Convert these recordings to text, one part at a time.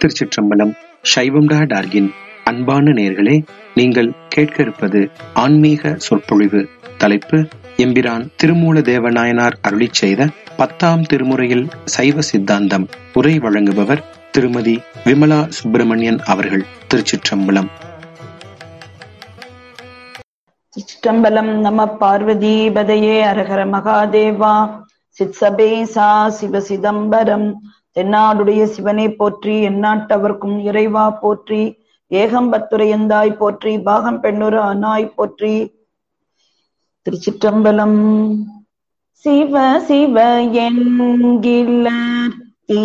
திருச்சிற்றம்பலம். சைவம்டா டார்கின் அன்பான நேயர்களே, நீங்கள் கேட்க இருப்பது ஆன்மீக சொற்பொழிவு. தலைப்பு எம்பிரான் திருமூல தேவநாயனார் அருளிச் செய்த 10ஆம் திருமுறையில் சைவ சித்தாந்தம். உரை வழங்குபவர் திருமதி விமலா சுப்பிரமணியன் அவர்கள். திருச்சிற்றம்பலம். சிற்றம்பலம். நம பார்வதீபதையே அரஹர மகாதேவா. சிற்சபேசா சிவ சிதம்பரம். தென்னாடுடைய சிவனை போற்றி, எந்நாட்டவர்க்கும் இறைவா போற்றி. ஏகம்பத்துரையந்தாய் போற்றி, பாகம் பெண்ணுரு அனாய் போற்றி. திருச்சிற்றம்பலம். சிவ சிவ என்கிலர்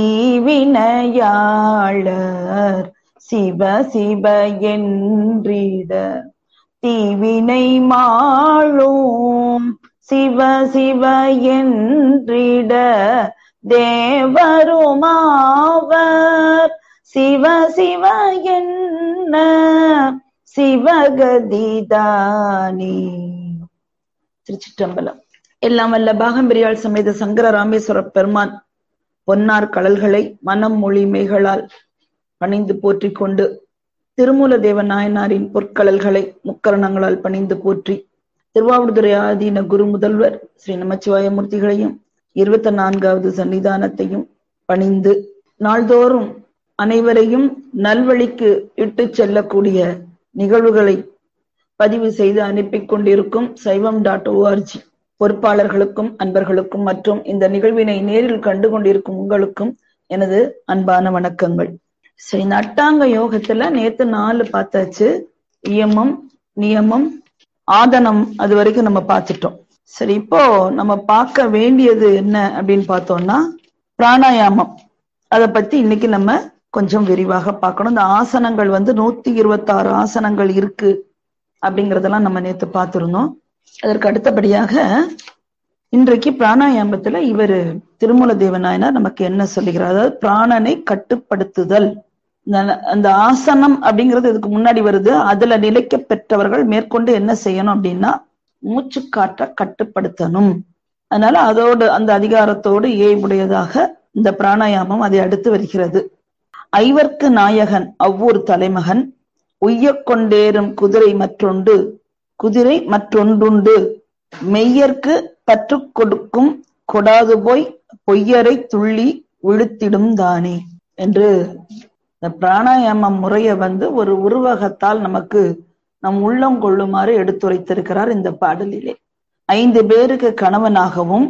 தீவினையாளர், சிவ சிவ என்றிட தீவினை மாளும். சிவ சிவ என்றிட தேவருமாவர், சிவ சிவ என்ன சிவகதிதானி. திருச்சிற்றம்பலம். எல்லாம் வல்ல பாகம்பிரியாள் சமேத சங்கர ராமேஸ்வர பெருமான் பொன்னார் கடல்களை மனம் மொழி மெய்களால் பணிந்து போற்றிக் கொண்டு, திருமூல தேவ நாயனாரின் பொற்கடல்களை முக்கரணங்களால் பணிந்து போற்றி, திருவாவடுதுறை ஆதீன குரு முதல்வர் ஸ்ரீ நமச்சிவாயமூர்த்திகளையும் 24வது சன்னிதானத்தையும் பணிந்து, நாள்தோறும் அனைவரையும் நல்வழிக்கு இட்டு செல்லக்கூடிய நிகழ்வுகளை பதிவு செய்து அனுப்பி கொண்டிருக்கும் சைவம்.org பொறுப்பாளர்களுக்கும் அன்பர்களுக்கும் மற்றும் இந்த நிகழ்வினை நேரில் கண்டு கொண்டிருக்கும் உங்களுக்கும் எனது அன்பான வணக்கங்கள். சரி, நட்டாங்க யோகத்துல நேத்து 4 பார்த்தாச்சு. இயமம், நியமம், ஆதனம், அது வரைக்கும் நம்ம பார்த்துட்டோம். சரி, இப்போ நம்ம பார்க்க வேண்டியது என்ன அப்படின்னு பார்த்தோம்னா பிராணாயாமம். அதை பத்தி இன்னைக்கு நம்ம கொஞ்சம் விரிவாக பார்க்கணும். இந்த ஆசனங்கள் 126 ஆசனங்கள் இருக்கு அப்படிங்கறதெல்லாம் நம்ம நேத்து பார்த்திருந்தோம். அதற்கு அடுத்தபடியாக இன்றைக்கு பிராணாயாமத்துல இவர் திருமூல தேவநாயனார் நமக்கு என்ன சொல்லுகிறார், அதாவது பிராணனை கட்டுப்படுத்துதல். அந்த ஆசனம் அப்படிங்கிறது இதுக்கு முன்னாடி வருது. அதுல நிலைக்க பெற்றவர்கள் மேற்கொண்டு என்ன செய்யணும் அப்படின்னா மூச்சு காற்ற கட்டுப்படுத்தணும். அதனால அதோடு அந்த அதிகாரத்தோடு ஏய்வுடையதாக இந்த பிராணாயாமம் அதை அடுத்து வருகிறது. ஐவர்க்கு நாயகன் அவ்வூர் தலைமகன், உய்ய கொண்டேறும் குதிரை மற்றொண்டு, குதிரை மற்றொன்றுண்டு, மெய்யர்க்கு பற்று கொடுக்கும் கொடாது போய் பொய்யரை துள்ளி விழுத்திடும் தானே என்று இந்த பிராணாயாம முறைய ஒரு உருவகத்தால் நமக்கு நம் உள்ளம் கொள்ளுமாறு எடுத்துரைத்திருக்கிறார் இந்த பாடலிலே. 5 பேருக்கு கணவனாகவும்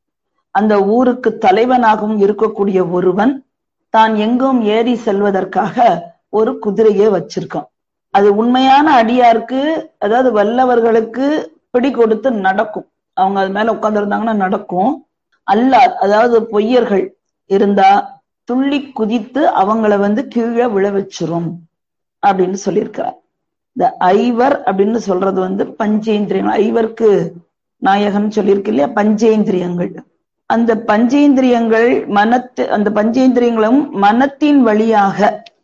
அந்த ஊருக்கு தலைவனாகவும் இருக்கக்கூடிய ஒருவன் தான் எங்கும் ஏறி செல்வதற்காக ஒரு குதிரையை வச்சிருக்கான். அது உண்மையான அடியாருக்கு, அதாவது வல்லவர்களுக்கு பிடி கொடுத்து நடக்கும். அவங்க அது மேல உட்கார்ந்து இருந்தாங்கன்னா நடக்கும். அல்லார், அதாவது பொய்யர்கள் இருந்தா துள்ளி குதித்து அவங்கள கீழே விழ வச்சிரும் அப்படின்னு சொல்லியிருக்கிறார். இந்த ஐவர் அப்படின்னு சொல்றது பஞ்சேந்திரியங்கள். ஐவருக்கு நாயகன் சொல்லியிருக்கு இல்லையா, பஞ்சேந்திரியங்கள். அந்த பஞ்சேந்திரியங்கள் அந்த பஞ்சேந்திரியங்களும் மனத்தின் வழியாக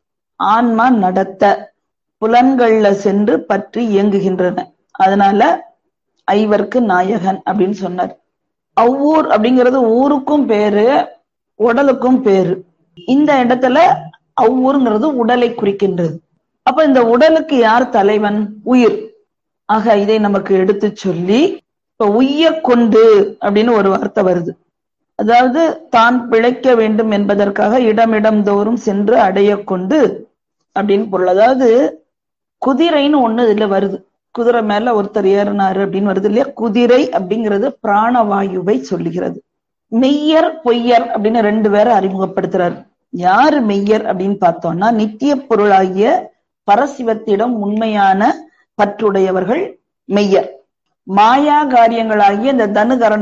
ஆன்மா நடத்த புலன்கள்ல சென்று பற்றி இயங்குகின்றன. அதனால ஐவர்க்கு நாயகன் அப்படின்னு சொன்னார். அவ்வூர் அப்படிங்கிறது ஊருக்கும் பேரு, உடலுக்கும் பேரு. இந்த இடத்துல அவ்வூருங்கிறது உடலை குறிக்கின்றது. அப்ப இந்த உடலுக்கு யார் தலைவன்? உயிர். ஆக இதை நமக்கு எடுத்து சொல்லி, இப்ப உய்ய கொண்டு அப்படின்னு ஒரு வார்த்தை வருது. அதாவது தான் பிழைக்க வேண்டும் என்பதற்காக இடமிடம் தோறும் சென்று அடைய கொண்டு அப்படின்னு பொருள். அதாவது குதிரைன்னு ஒண்ணு இதுல வருது. குதிரை மேல ஒருத்தர் ஏறினாரு அப்படின்னு வருது இல்லையா. குதிரை அப்படிங்கிறது பிராணவாயுவை சொல்லுகிறது. மெய்யர் பொய்யர் அப்படின்னு 2 பேரை அறிமுகப்படுத்துறாரு. யாரு மெய்யர் அப்படின்னு பார்த்தோம்னா, நித்திய பொருளாகிய பரசிவத்திடம் உண்மையான பற்றுடையவர்கள் மெய்யர். மாயா காரியங்களாகிய இந்த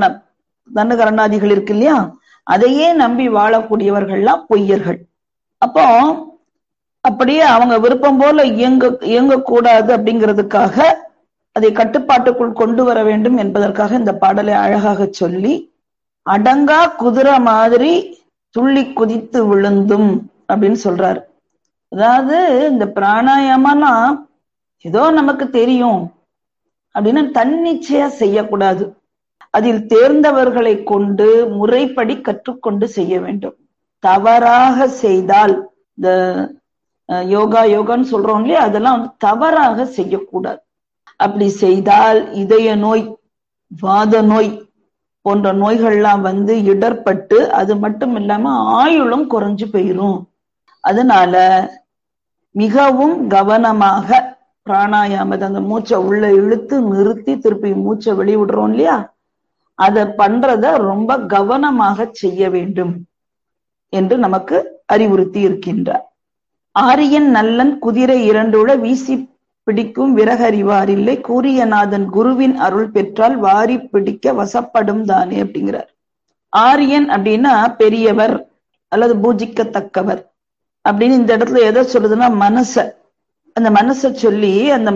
தனுகரணாதிகள் இருக்கு இல்லையா, அதையே நம்பி வாழக்கூடியவர்கள்லாம் பொய்யர்கள். அப்போ அப்படியே அவங்க விருப்பம் போல இயங்கக்கூடாது அப்படிங்கிறதுக்காக, அதை கட்டுப்பாட்டுக்குள் கொண்டு வர வேண்டும் என்பதற்காக இந்த பாடலை அழகாக சொல்லி, அடங்கா குதிரை மாதிரி துள்ளி குதித்து விழுந்தும் அப்படின்னு சொல்றாரு. அதாவது இந்த பிராணாயாமம்னா ஏதோ நமக்கு தெரியும் அப்படின்னு தன்னிச்சையா செய்யக்கூடாது. அதில் தேர்ந்தவர்களை கொண்டு முறைப்படி கற்றுக்கொண்டு செய்ய வேண்டும். தவறாக செய்தால் இந்த யோகான்னு சொல்றோம் இல்லையா, அதெல்லாம் தவறாக செய்யக்கூடாது. அப்படி செய்தால் இதய நோய், வாத நோய் போன்ற நோய்கள்லாம் இடர்பட்டு அது மட்டும் இல்லாம ஆயுளும் குறைஞ்சு போயிரும். அதனால மிகவும் கவனமாக பிராணாயாமத்தை, அந்த மூச்சை உள்ள இழுத்து நிறுத்தி திருப்பி மூச்சை வெளிவிடுறோம் இல்லையா, அதை பண்றத ரொம்ப கவனமாக செய்ய வேண்டும் என்று நமக்கு அறிவுறுத்தி இருக்கின்றார். ஆரியன் நல்லன் குதிரை இரண்டுட வீசி பிடிக்கும் விறகறிவார் இல்லை, கூரியநாதன் குருவின் அருள் பெற்றால் வாரி பிடிக்க வசப்படும் தானே அப்படிங்கிறார். ஆரியன் அப்படின்னா பெரியவர் அல்லது பூஜிக்கத்தக்கவர் அப்படின்னு இந்த இடத்துல எதை சொல்லுதுன்னா மனச, அந்த மனசை சொல்லி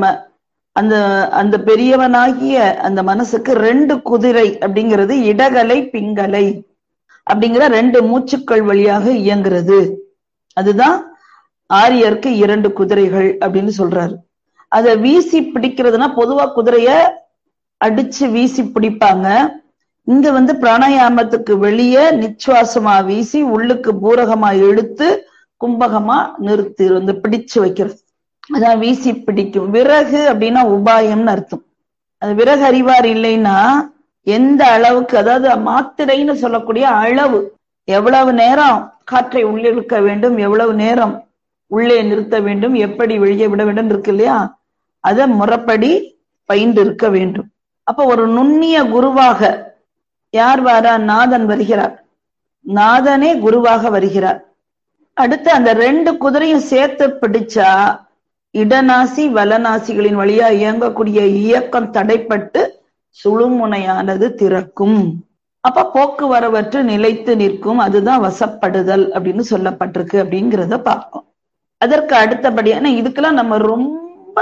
அந்த பெரியவனாகிய அந்த மனசுக்கு 2 குதிரை அப்படிங்கிறது இடகலை பிங்கலை அப்படிங்கிற 2 மூச்சுக்கள் வழியாக இயங்குறது. அதுதான் ஆரியருக்கு 2 குதிரைகள் அப்படின்னு சொல்றாரு. அத வீசி பிடிக்கிறதுனா பொதுவா குதிரைய அடிச்சு வீசி பிடிப்பாங்க. இங்க பிராணாயாமத்துக்கு வெளியே நிச்சுவாசமா வீசி உள்ளுக்கு பூரகமா இழுத்து கும்பகமா நிறுத்தி பிடிச்சு வைக்கிறது. அதான் வீசி பிடிக்கும். விறகு அப்படின்னா உபாயம்னு அர்த்தம். அது விறகு அறிவார் இல்லைன்னா எந்த அளவுக்கு, அதாவது மாத்திரைன்னு சொல்லக்கூடிய அளவு, எவ்வளவு நேரம் காற்றை உள்ளே இழுக்க வேண்டும், எவ்வளவு நேரம் உள்ளே நிறுத்த வேண்டும், எப்படி வெளியே விட வேண்டும் இருக்கு இல்லையா, அத முறைப்படி பயின்று இருக்க வேண்டும். அப்ப ஒரு நுண்ணிய குருவாக யார் வாரா? நாதன் வருகிறார். நாதனே குருவாக வருகிறார். அடுத்து அந்த 2 குதிரையும் சேர்த்து பிடிச்சா இடநாசி வலநாசிகளின் வழியா இயங்கக்கூடிய இயக்கம் தடைப்பட்டு சுழுமுனையானது திறக்கும். அப்ப போக்குவரவற்று நிலைத்து நிற்கும். அதுதான் வசப்படுதல் அப்படின்னு சொல்லப்பட்டிருக்கு அப்படிங்கிறத பார்ப்போம். அதற்கு அடுத்தபடியான இதுக்கெல்லாம் நம்ம ரொம்ப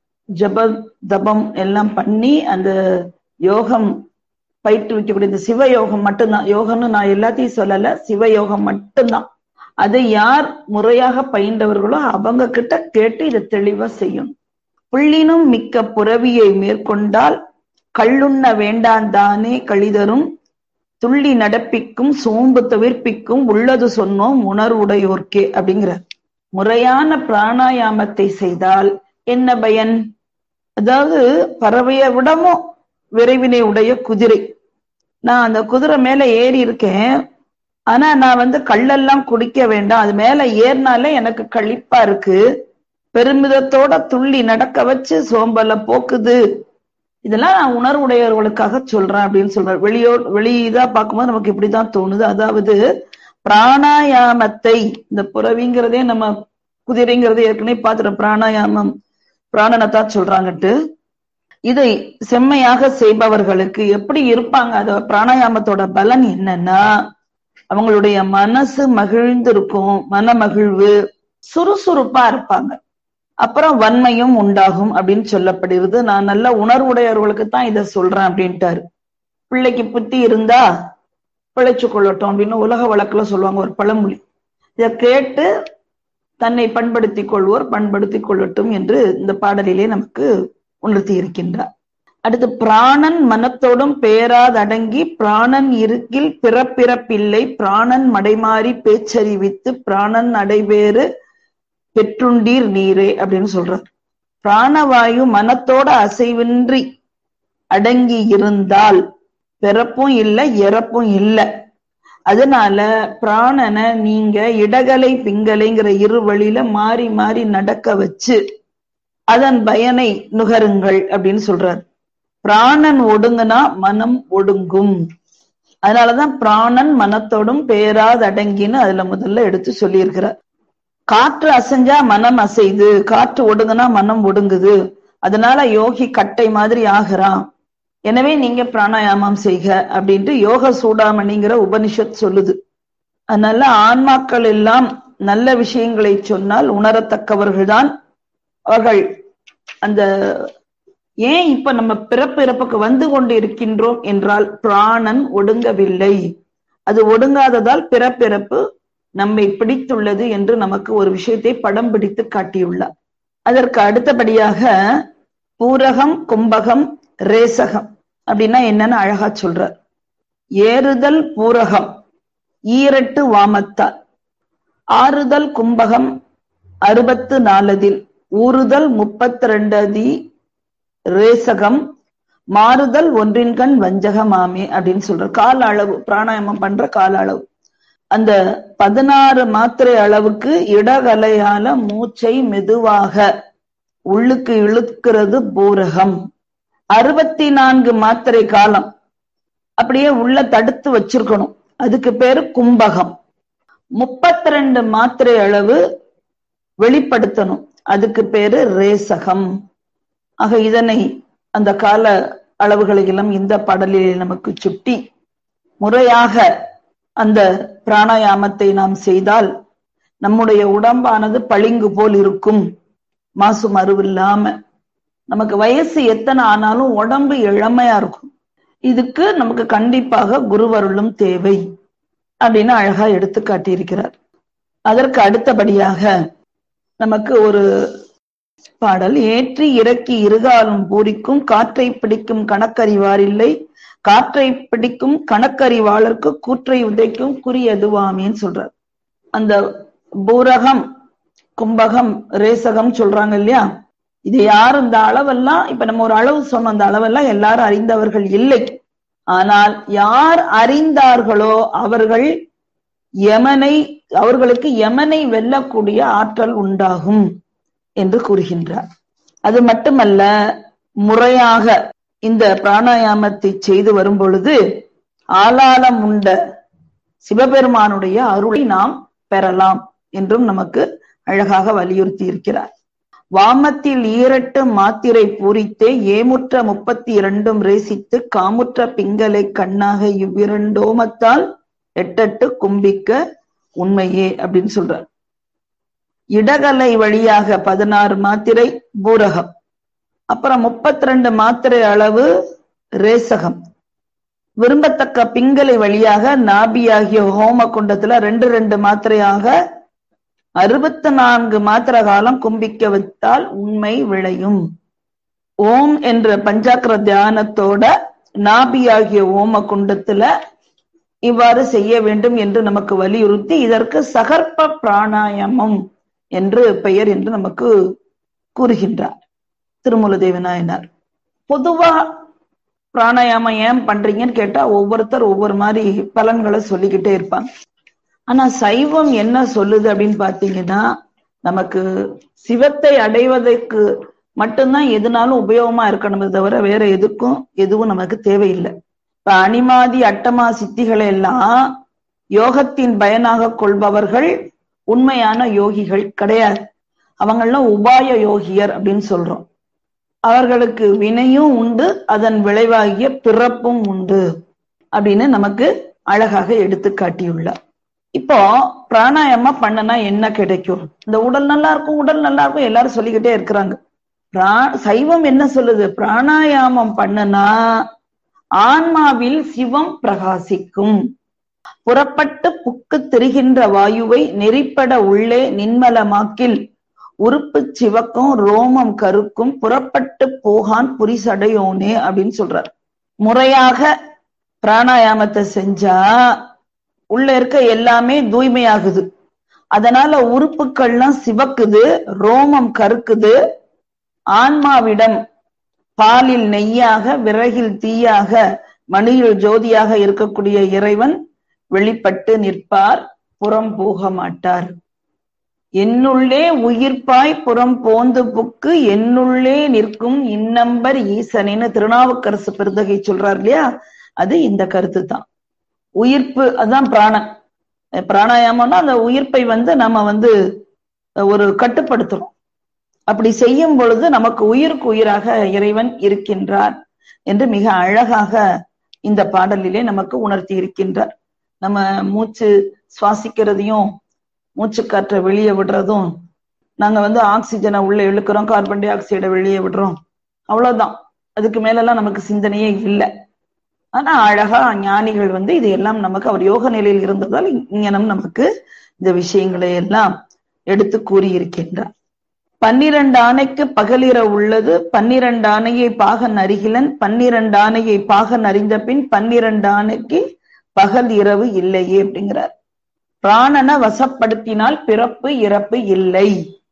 ஜப தபம் எல்லாம் பண்ணி அந்த யோகம் பயிற்றுவிக்கக்கூடிய இந்த சிவயோகம் மட்டும்தான். யோகம்னு நான் எல்லாத்தையும் சொல்லல, சிவயோகம் மட்டும்தான். அதை யார் முறையாக பயின்றவர்களோ அவங்க கிட்ட கேட்டு இதை தெளிவா செய்யும். புள்ளினும் மிக்க புறவியை மேற்கொண்டால் கள்ளுண்ண வேண்டாம் தானே கழிதரும், துள்ளி நடப்பிக்கும் சோம்பு தவிர்ப்பிக்கும் உள்ளது சொன்னோம் உணர்வுடையோர்க்கே அப்படிங்கிற முறையான பிராணாயாமத்தை செய்தால் என்ன பயன்? அதாவது பறவையை விடவும் விரைவினை உடைய குதிரை. நான் அந்த குதிரை மேல ஏறி இருக்கேன், ஆனா நான் கள்ளெல்லாம் குடிக்க வேண்டாம், அது மேல ஏறினாலே எனக்கு கழிப்பா இருக்கு, பெருமிதத்தோட துள்ளி நடக்க வச்சு சோம்பல போக்குது. இதெல்லாம் நான் உணர்வுடையவர்களுக்காக சொல்றேன் அப்படின்னு சொல்றேன். வெளியதா பார்க்கும்போது நமக்கு இப்படிதான் தோணுது. அதாவது பிராணாயாமத்தை, இந்த புறவிங்கிறதே நம்ம குதிரைங்கிறதே ஏற்கனவே பார்த்துட்டோம். பிராணாயாமம் பிராணனைத்தான் சொல்றாங்கட்டு. இதை செம்மையாக செய்பவர்களுக்கு எப்படி இருப்பாங்க? அத பிராணாயாமத்தோட பலன் என்னன்னா, அவங்களுடைய மனசு மகிழ்ந்து இருக்கும், மன மகிழ்வு, சுறுசுறுப்பா இருப்பாங்க. அப்புறம் வன்மையும் உண்டாகும் அப்படின்னு சொல்லப்படுகிறது. நான் நல்ல உணர்வுடையவர்களுக்கு தான் இதை சொல்றேன் அப்படின்ட்டாரு. பிள்ளைக்கு புத்தி இருந்தா பிழைச்சு கொள்ளட்டும் அப்படின்னு உலக வழக்குல சொல்லுவாங்க, ஒரு பழமொழி. இதை கேட்டு தன்னை பண்படுத்திக் கொள்வோர் பண்படுத்திக் கொள்ளட்டும் என்று இந்த பாடலிலே நமக்கு உணர்த்தி இருக்கின்றார். அடுத்து பிராணன் மனத்தோடும் பேராதடங்கி பிராணன் இருக்கில் பிறப்பிறப்பில்லை, பிராணன் மடைமாறி பேச்சறிவித்து பிராணன் அடைவேறு பெற்றுண்டீர் நீரே அப்படின்னு சொல்றார். பிராணவாயு மனத்தோட அசைவின்றி அடங்கி இருந்தால் பிறப்பும் இல்லை இறப்பும் இல்லை. அதனால பிராணனை நீங்க இடகலை பிங்கலைங்கிற 2 வழியில மாறி மாறி நடக்க வச்சு அதன் பயனை நுகருங்கள் அப்படின்னு சொல்றார். பிராணன் ஒடுங்குனா மனம் ஒடுங்கும். அதனாலதான் பிராணன் மனத்தோடும் பேராதடங்கின்னு அதுல முதல்ல எடுத்து சொல்லி இருக்கிறார். காற்று அசைஞ்சா மனம் அசைது, காற்று ஒடுங்குனா மனம் ஒடுங்குது. அதனால யோகி கட்டை மாதிரி ஆகிறான். எனவே நீங்க பிராணாயாமம் செய்க அப்படின்ட்டு யோக சூடாமணிங்கிற உபனிஷத் சொல்லுது. அதனால ஆன்மாக்கள் எல்லாம் நல்ல விஷயங்களை சொன்னால் உணரத்தக்கவர்கள்தான் அவர்கள். அந்த ஏன் இப்ப நம்ம பிறப்பு இறப்புக்கு வந்து கொண்டு இருக்கின்றோம் என்றால் பிராணன் ஒடுங்கவில்லை. அது ஒடுங்காததால் பிறப்பிறப்பு நம்மை பிடித்துள்ளது என்று நமக்கு ஒரு விஷயத்தை படம் பிடித்து காட்டியுள்ளார். அதற்கு அடுத்தபடியாக பூரகம் கும்பகம் ரேசகம் அப்படின்னா என்னன்னு அழகா சொல்றார். ஏறுதல் பூரகம் ஈரட்டு வாமத்தால், ஆறுதல் கும்பகம் 64 ஊறுதல் 32 ரேசகம் மாறுதல் ஒன்றின்கண் வஞ்சகமாமே அப்படின்னு சொல்ற கால அளவு. பிராணாயாமம் பண்ற கால அளவு அந்த 16 மாத்திரை அளவுக்கு இடகலையால மூச்சை மெதுவாக உள்ளுக்கு இழுக்கிறது பூரகம். 64 மாத்திரை காலம் அப்படியே உள்ள தடுத்து வச்சிருக்கணும், அதுக்கு பேரு கும்பகம். 32 மாத்திரை அளவு வெளிப்படுத்தணும், அதுக்கு பேரு ரேசகம். ஆக இதனை அந்த கால அளவுகளை எல்லாம் இந்த பாடலிலே நமக்கு சுட்டி முறையாக அந்த பிராணாயாமத்தை நாம் செய்தால் நம்முடைய உடம்பானது பளிங்கு போல் இருக்கும், மாசு மறுவில்லாம. நமக்கு வயசு எத்தனை ஆனாலும் உடம்பு இளமையா இருக்கும். இதுக்கு நமக்கு கண்டிப்பாக குருவருளும் தேவை அப்படின்னு அழகா எடுத்து காட்டியிருக்கிறார். அதற்கு அடுத்தபடியாக நமக்கு ஒரு பாடல். ஏற்றி இறக்கி இருகாலும் பூரிக்கும் காற்றை பிடிக்கும் கணக்கறிவாரில்லை, காற்றை பிடிக்கும் கணக்கறிவாளருக்கு கூற்றை உதைக்கும் குறி எதுவாமேன்னு சொல்றார். அந்த பூரகம் கும்பகம் ரேசகம் சொல்றாங்க இல்லையா, இது யார் இந்த அளவெல்லாம் இப்ப நம்ம ஒரு அளவு சொன்ன அந்த அளவெல்லாம் எல்லாரும் அறிந்தவர்கள் இல்லை. ஆனால் யார் அறிந்தார்களோ அவர்களுக்கு யமனை வெல்லக்கூடிய ஆற்றல் உண்டாகும் என்று கூறுகின்றார். அது மட்டுமல்ல, முறையாக இந்த பிராணாயாமத்தை செய்து வரும் பொழுது ஆளாளம் உண்ட சிவபெருமானுடைய அருளை நாம் பெறலாம் என்றும் நமக்கு அழகாக வலியுறுத்தி இருக்கிறார். வாமத்தில் 8 மாத்திரை பூரித்தே ஏமுற்ற 32 ரேசித்து காமுற்ற பிங்களை கண்ணாக இவ்விரண்டோமத்தால் 8 கும்பிக்க உண்மையே அப்படின்னு சொல்றார். இடகலை வழியாக 16 மாத்திரை பூரகம், அப்புறம் 32 மாத்திரை அளவு ரேசகம், விரும்பத்தக்க பிங்களை வழியாக நாபியாகிய ஹோம குண்டத்துல 2 மாத்திரையாக 64 மாத்திரை காலம் கும்பிக்க வைத்தால் உண்மை விளையும். ஓம் என்ற பஞ்சாக்கர தியானத்தோட நாபியாகிய ஓம குண்டத்துல இவ்வாறு செய்ய வேண்டும் என்று நமக்கு வலியுறுத்தி இதற்கு சகற்ப பிராணாயாமம் என்று பெயர் என்று நமக்கு கூறுகின்றார் திருமூல தேவநாயனார். பொதுவா பிராணாயாமம் ஏன் பண்றீங்கன்னு கேட்டா ஒவ்வொருத்தர் ஒவ்வொரு மாதிரி பலன்களை சொல்லிக்கிட்டே இருப்பாங்க. ஆனா சைவம் என்ன சொல்லுது அப்படின்னு பாத்தீங்கன்னா, நமக்கு சிவத்தை அடைவதற்கு மட்டும்தான் எதுனாலும் உபயோகமா இருக்கணுமே தவிர வேற எதுவும் நமக்கு தேவையில்லை. இப்ப அனிமாதி அட்டமா சித்திகளை எல்லாம் யோகத்தின் பயனாக கொள்பவர்கள் உண்மையான யோகிகள் கிடையாது. அவங்கெல்லாம் உபாய யோகியர் அப்படின்னு சொல்றோம். அவர்களுக்கு வினையும் உண்டு, அதன் விளைவாகிய பிறப்பும் உண்டு அப்படின்னு நமக்கு அழகாக எடுத்து காட்டியுள்ளார். இப்போ பிராணாயாமம் பண்ணனா என்ன கிடைக்கும்? இந்த உடல் நல்லா இருக்கும் எல்லாரும் சொல்லிக்கிட்டே இருக்கிறாங்க. சைவம் என்ன சொல்லுது? பிராணாயாமம் பண்ணனா ஆன்மாவில் சிவம் பிரகாசிக்கும், புறப்பட்டு புக்கு திரிகின்ற வாயுவை நெறிப்பட உள்ளே நின்மலமாக்கில் உறுப்பு சிவக்கும் ரோமம் கருக்கும் புறப்பட்டு போகான் புரிசடையோனே அப்படின்னு சொல்றார். முறையாக பிராணாயாமத்தை செஞ்சா உள்ள இருக்க எல்லாமே தூய்மையாகுது. அதனால உறுப்புகள்லாம் சிவக்குது, ரோமம் கருக்குது. ஆன்மாவிடம் பாலில் நெய்யாக, விறகில் தீயாக, மணியில் ஜோதியாக இருக்கக்கூடிய இறைவன் வெளிப்பட்டு நிற்பார், புறம் போக மாட்டார். என்னுள்ளே உயிர்ப்பாய் புறம் போந்து புக்கு என்னுள்ளே நிற்கும் இன்னம்பர் ஈசனின்னு திருநாவுக்கரசு பெருந்தகை சொல்றார் இல்லையா, அது இந்த கருத்து தான். உயிர்ப்பு அதான் பிராணன். பிராணாயாமம்னா அந்த உயிர்ப்பை நம்ம ஒரு கட்டுப்படுத்துறோம். அப்படி செய்யும் பொழுது நமக்கு உயிருக்கு உயிராக இறைவன் இருக்கின்றார் என்று மிக அழகாக இந்த பாடலிலே நமக்கு உணர்த்தி இருக்கின்றார். நம்ம மூச்சு சுவாசிக்கிறதையும் மூச்சு காற்றை வெளியே விடுறதும், நாங்க ஆக்சிஜனை உள்ள இழுக்கிறோம், கார்பன் டை ஆக்சைடை வெளியே விடுறோம், அவ்வளவுதான். அதுக்கு மேலெல்லாம் நமக்கு சிந்தனையே இல்லை. ஆனா அழகா ஞானிகள் இது எல்லாம் நமக்கு அவர் யோக நிலையில் இருந்ததால் இங்கனம் நமக்கு இந்த விஷயங்களை எல்லாம் எடுத்து கூறியிருக்கின்றார். 12 ஆணைக்கு பகலிர உள்ளது, 12 ஆணையை பாகன் அறிகிலன், 12 ஆணையை பாகன் அறிந்த பின் 12 ஆணைக்கு பகல் இரவு இல்லையே அப்படிங்கிறார். பிராணனை வசப்படுத்தினால் பிறப்பு இறப்பு இல்லை.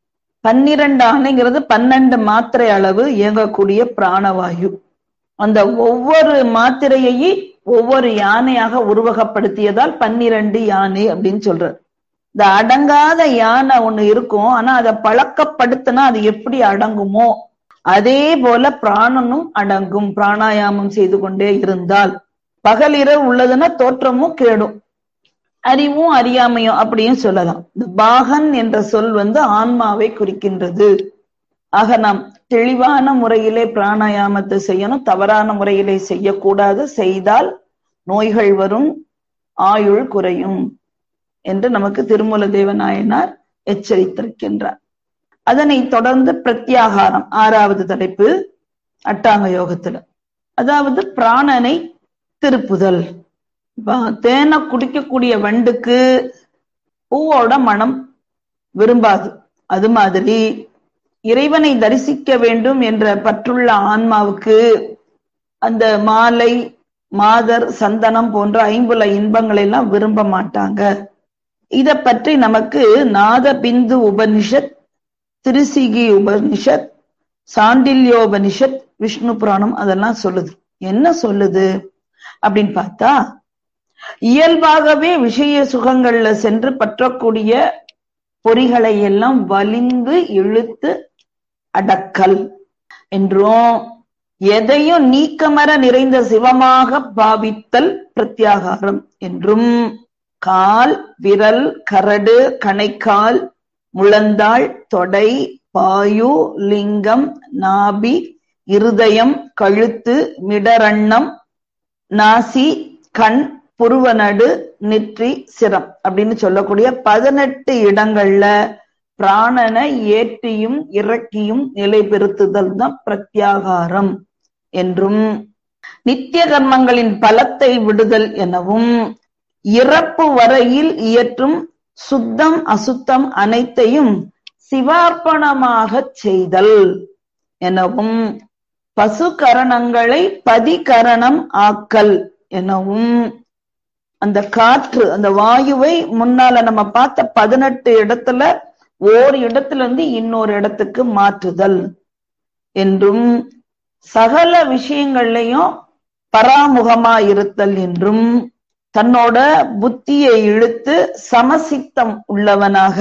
12 ஆணைங்கிறது 12 மாத்திரை அளவு இயங்கக்கூடிய பிராணவாயு. அந்த ஒவ்வொரு மாத்திரையையும் ஒவ்வொரு யானையாக உருவகப்படுத்தியதால் 12 யானை அப்படின்னு சொல்றார். இந்த அடங்காத யானை ஒண்ணு இருக்கும், ஆனா அதை பழக்கப்படுத்தினா அது எப்படி அடங்குமோ அதே போல பிராணனும் அடங்கும். பிராணாயாமம் செய்து கொண்டே இருந்தால் பகலிரவு உள்ளதுன்னா தோற்றமும் கேடும், அறிவும் அறியாமையும் அப்படின்னு சொல்லலாம். இந்த பாகன் என்ற சொல் ஆன்மாவை குறிக்கின்றது. ஆக நாம் தெளிவான முறையிலே பிராணாயாமத்தை செய்யணும், தவறான முறையிலே செய்யக்கூடாது. செய்தால் நோய்கள் வரும், ஆயுள் குறையும் என்று நமக்கு திருமூல தேவநாயனார் எச்சரித்திருக்கின்றார். அதனை தொடர்ந்து பிரத்யாகாரம் 6வது தலைப்பு அட்டாங்க யோகத்துல, அதாவது பிராணனை திருப்புதல். தேனை குடிக்கக்கூடிய வண்டுக்கு பூவோட மனம் விரும்பாது, அது மாதிரி இறைவனை தரிசிக்க வேண்டும் என்ற பற்றுள்ள ஆன்மாவுக்கு அந்த மாலை, மாதர், சந்தனம் போன்ற 5 இன்பங்களை எல்லாம் விரும்ப மாட்டாங்க. இத பற்றி நமக்கு நாத பிந்து உபனிஷத், திருசிகி உபனிஷத், சாண்டில்யோபனிஷத், விஷ்ணு புராணம் அதெல்லாம் சொல்லுது. என்ன சொல்லுது அப்படின்னு பார்த்தா, இயல்பாகவே விஷய சுகங்கள்ல சென்று பற்றக்கூடிய பொறிகளை எல்லாம் வலிந்து இழுத்து அடக்கல் என்றும், எதையும் நீக்கமர நிறைந்த சிவமாக பாவித்தல் பிரத்யாகாரம் என்றும், கால், விரல், கரடு, கணைக்கால், முழந்தாள், தொடை, பாயு, லிங்கம், நாபி, இருதயம், கழுத்து, மிடரண்ணம், நாசி, கண், புருவநடு, நெற்றி, சிரம் அப்படின்னு சொல்லக்கூடிய 18 இடங்கள்ல பிராணனை ஏற்றியும் இறக்கியும் நிலை பெறுத்துதல் தான் பிரத்யாகாரம் என்றும், நித்திய கர்மங்களின் பலத்தை விடுதல் எனவும், இறப்பு வரையில் இயற்றும் சுத்தம் அசுத்தம் அனைத்தையும் சிவார்ப்பணமாக செய்தல் எனவும், பசு கரணங்களை பதிகரணம் ஆக்கல் எனவும், அந்த காற்று, அந்த வாயுவை முன்னால நம்ம பார்த்த 18 இடத்துல ஓர் இடத்துல இருந்து இன்னொரு இடத்துக்கு மாற்றுதல் என்றும், சகல விஷயங்கள்லையும் பராமுகமா இருத்தல் என்றும், தன்னோட புத்தியை இழுத்து சமசித்தம் உள்ளவனாக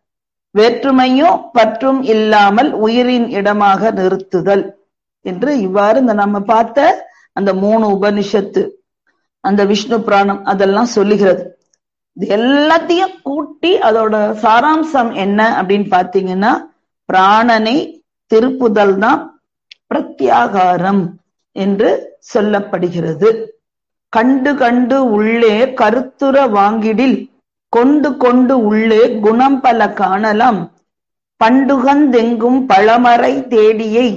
வேற்றுமையும் பற்றும் இல்லாமல் உயிரின் இடமாக நிறுத்துதல் என்று, இவ்வாறு இந்த நம்ம பார்த்த அந்த 3 உபனிஷத்து, அந்த விஷ்ணு புராணம் அதெல்லாம் சொல்லுகிறது. இது எல்லாத்தையும் கூட்டி அதோட சாராம்சம் என்ன அப்படின்னு பாத்தீங்கன்னா, பிராணனை திருப்புதல் தான் பிரத்யாகாரம் என்று சொல்லப்படுகிறது. கண்டு கண்டு உள்ளே கருத்துர வாங்கிடில் கொண்டு கொண்டு உள்ளே குணம் பல காணலாம், பண்டுகந்தெங்கும் பழமறை தேடியை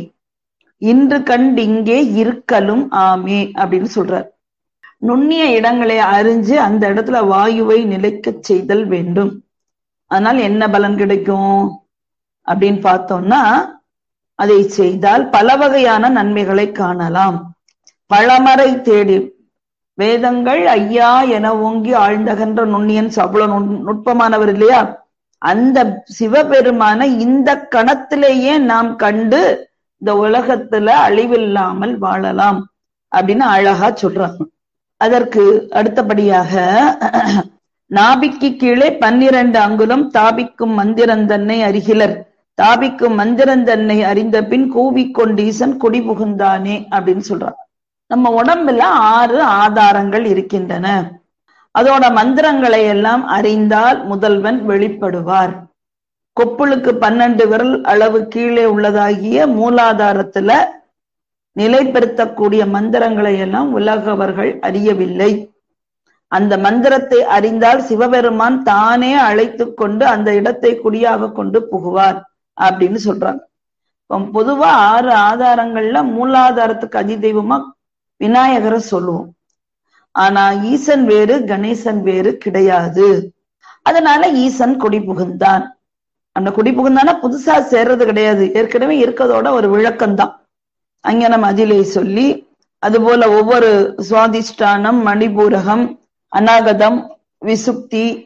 இன்று கண்டிங்கே இருக்கலும் ஆமே அப்படின்னு சொல்றார். நுண்ணிய இடங்களை அறிஞ்சு அந்த இடத்துல வாயுவை நிலைக்க செய்தல் வேண்டும். அதனால் என்ன பலன் கிடைக்கும் அப்படின்னு பார்த்தோம்னா, அதை செய்தால் பல வகையான நன்மைகளை காணலாம். பழமறை தேடி, வேதங்கள் ஐயா என ஓங்கி ஆழ்ந்தகன்ற நுண்ணியன் அவ்வளவு நுட்பமானவர் இல்லையா, அந்த சிவபெருமான இந்த கணத்திலேயே நாம் கண்டு இந்த உலகத்துல அழிவில்லாமல் வாழலாம் அப்படின்னு அழகா சொல்றாங்க. அதற்கு அடுத்தபடியாக, நாபிக்கு கீழே 12 அங்குலம் தாபிக்கும் மந்திரந்தன்னை அறிகிலர், தாபிக்கும் மந்திரந்தன்னை அறிந்த பின் கூவிக்கொண்டு ஈசன் குடி புகுந்தானே அப்படின்னு சொல்றாங்க. நம்ம உடம்புல 6 ஆதாரங்கள் இருக்கின்றன. அதோட மந்திரங்களை எல்லாம் அறிந்தால் முதல்வன் வெளிப்படுவார். கொப்புளுக்கு 12 விரல் அளவு கீழே உள்ளதாகிய மூலாதாரத்துல நிலைப்படுத்தக்கூடிய மந்திரங்களை எல்லாம் உலகவர்கள் அறியவில்லை. அந்த மந்திரத்தை அறிந்தால் சிவபெருமான் தானே அழைத்து கொண்டு அந்த இடத்தை குடியாக கொண்டு புகுவார் அப்படின்னு சொல்றாங்க. பொதுவா 6 ஆதாரங்கள்ல மூலாதாரத்துக்கு அதிதெய்வமா விநாயகரை சொல்லுவோம். ஆனா ஈசன் வேறு கணேசன் வேறு கிடையாது. அதனால ஈசன் குடி புகுந்தான். அந்த குடி புகுந்தானா புதுசா சேர்றது கிடையாது, ஏற்கனவே இருக்கிறதோட ஒரு விளக்கம்தான். அங்ஙனம் அதிலே சொல்லி, அதுபோல ஒவ்வொரு சுவாதிஷ்டானம், மணிபூரகம், அநாகதம், விசுப்தி,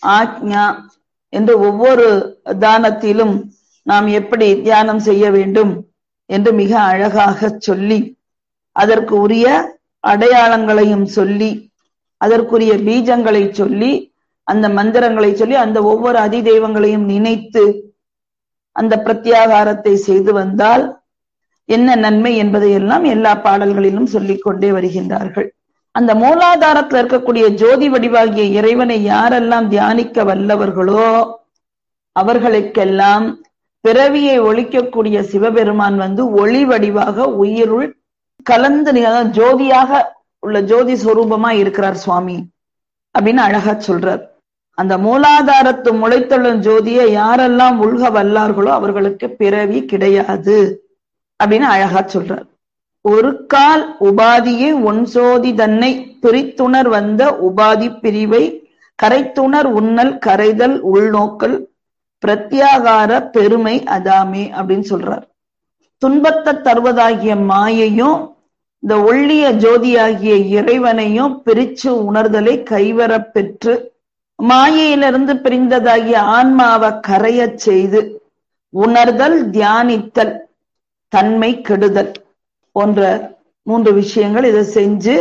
ஆக்ஞா என்று ஒவ்வொரு தானத்திலும் நாம் எப்படி தியானம் செய்ய வேண்டும் என்று மிக அழகாக சொல்லி, அதற்கு உரிய அடையாளங்களையும் சொல்லி, அதற்குரிய பீஜங்களை சொல்லி, அந்த மந்திரங்களை சொல்லி, அந்த ஒவ்வொரு அதிதெய்வங்களையும் நினைத்து அந்த பிரத்யாகாரத்தை செய்து வந்தால் என்ன நன்மை என்பதையெல்லாம் எல்லா பாடல்களிலும் சொல்லிக் கொண்டே வருகின்றார்கள். அந்த மூலாதாரத்தில் இருக்கக்கூடிய ஜோதி வடிவாகிய இறைவனை யாரெல்லாம் தியானிக்க வல்லவர்களோ அவர்களுக்கெல்லாம் பிறவியை ஒழிக்கக்கூடிய சிவபெருமான் ஒளி வடிவாக உயிருள் கலந்து ஜோதியாக உள்ள ஜோதி சொரூபமா இருக்கிறார் சுவாமி அப்படின்னு அழகா சொல்றார். அந்த மூலாதாரத்து முளைத்தொள்ளும் ஜோதியை யாரெல்லாம் உள்க வல்லார்களோ அவர்களுக்கு பிறவி கிடையாது அப்படின்னு அழகா சொல்றார். ஒரு கால் உபாதியே ஒன்சோதி தன்னை பிரித்துணர் வந்த உபாதி பிரிவை கரைத்துணர் உண்ணல் கரைதல் உள்நோக்கல் பிரத்யாகார பெருமை அதாமே அப்படின்னு சொல்றார். துன்பத்தை தருவதாகிய மாயையும் இந்த ஒள்ளிய ஜோதியாகிய இறைவனையும் பிரிச்சு உணர்தலை கைவர பெற்று மாயையிலிருந்து பிரிந்ததாகிய ஆன்மாவை கரைய செய்து உணர்தல், தியானித்தல், தன்மை கெடுதல் போன்ற 3 விஷயங்கள் இதை செஞ்சு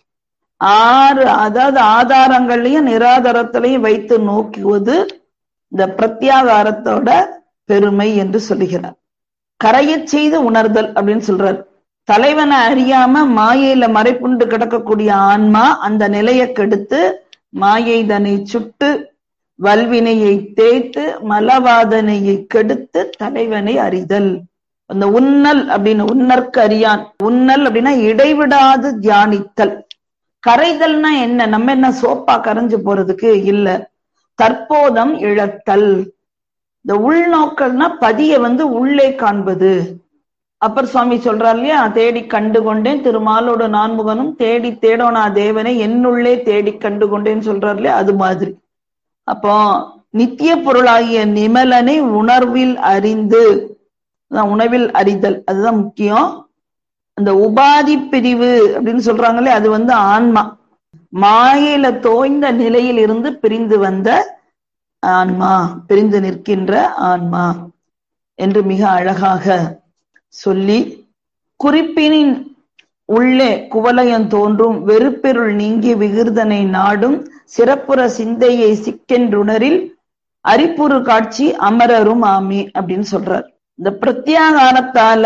6 அதாவது ஆதாரங்களையும் நிராதாரத்திலையும் வைத்து நோக்குவது இந்த பிரத்யாகாரத்தோட பெருமை என்று சொல்லுகிறார். கரைய செய்து உணர்தல் அப்படின்னு சொல்றார். தலைவனை அறியாம மாயையில மறைப்புண்டு கிடக்கக்கூடிய ஆன்மா அந்த நிலையை கெடுத்து மாயை தன்னை சுட்டு வல்வினையை தேய்த்து மலவாதனையை கெடுத்து தலைவனை அறிதல். அந்த உன்னல் அப்படின்னு உன்னற்கு அறியான், உன்னல் அப்படின்னா இடைவிடாது தியானித்தல். கரைதல்னா என்ன? நம்ம என்ன சோப்பா கரைஞ்சு போறதுக்கு இல்ல, தற்போதம் இழத்தல். இந்த உள்நோக்கல்னா பதிய உள்ளே காண்பது. அப்பர் சுவாமி சொல்றார் இல்லையா, தேடி கண்டு கொண்டேன் திருமாலோட நான்முகனும் தேடி தேடோனா தேவனை என்னுள்ளே தேடி கண்டு கொண்டேன்னு சொல்றார் இல்லையா, அது மாதிரி. அப்போ நித்திய பொருளாகிய நிமலனை உணர்வில் அறிந்து, உணவில் அறிதல் அதுதான் முக்கியம். அந்த உபாதி பிரிவு அப்படின்னு சொல்றாங்களே அது ஆன்மா, மாயையில தோய்ந்த நிலையில் இருந்து பிரிந்து வந்த ஆன்மா, பிரிந்து நிற்கின்ற ஆன்மா என்று மிக அழகாக சொல்லி, குறிப்பினின் உள்ளே குவலயம் தோன்றும் வெறுப்பெருள் நீங்கி விகிர்தனை நாடும் சிறப்புற சிந்தையை சிக்கென்றுணரில் அரிப்புறு காட்சி அமரரும் ஆமே அப்படின்னு சொல்றார். இந்த பிரத்யாகாரத்தால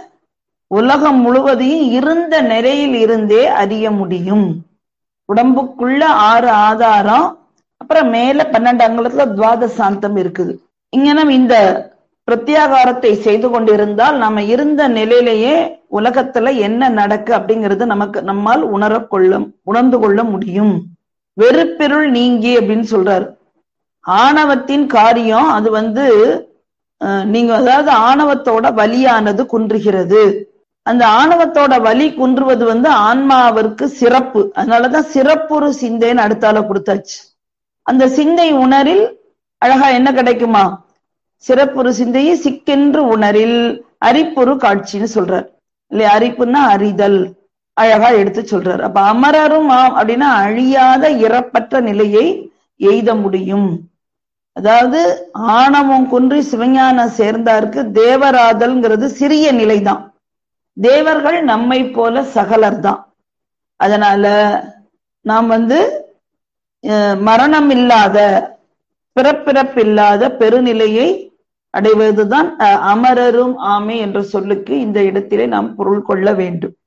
உலகம் முழுவதையும் இருந்த நிலையில் இருந்தே அறிய முடியும். உடம்புக்குள்ள 6 ஆதாரம், அப்புறம் மேல 12 அங்குலத்துல துவாதசாந்தம் இருக்குது. இங்க இந்த பிரத்யாகாரத்தை செய்து கொண்டிருந்தால் நாம இருந்த நிலையிலேயே உலகத்துல என்ன நடக்கு அப்படிங்கிறது நம்மால் உணர்ந்து கொள்ள முடியும். வெறுப்பெருள் நீங்கி அப்படின்னு சொல்றாரு. ஆணவத்தின் காரியம் அது நீங்க அதாவது ஆணவத்தோட வலியானது குன்றுகிறது. அந்த ஆணவத்தோட வலி குன்றுவது ஆன்மாவிற்கு சிறப்பு. அதனாலதான் சிறப்புறு சிந்தைன்னு அடுத்தால கொடுத்தாச்சு. அந்த சிந்தை உணரில் அழகா என்ன கிடைக்குமா? சிறப்புறு சிந்தையை சிக்கென்று உணரில் அரிப்புறு காட்சின்னு சொல்றார் இல்லையா. அரிப்புன்னா அறிதல், அழகா எடுத்து சொல்றார். அப்ப அமரரும் அப்படின்னா அழியாத இறப்பற்ற நிலையை எய்த முடியும். அதாவது ஆணவம் குன்றி சிவஞானம் சேர்ந்தாருக்கு தேவராதல்ங்கிறது சிறிய நிலைதான். தேவர்கள் நம்மை போல சகலர் தான். அதனால நாம் மரணம் இல்லாத பிறப்பிறப்பில்லாத பெருநிலையை அடைவதுதான் அமரரும் ஆமே என்ற சொல்லுக்கு இந்த இடத்திலே நாம் பொருள் கொள்ள வேண்டும்.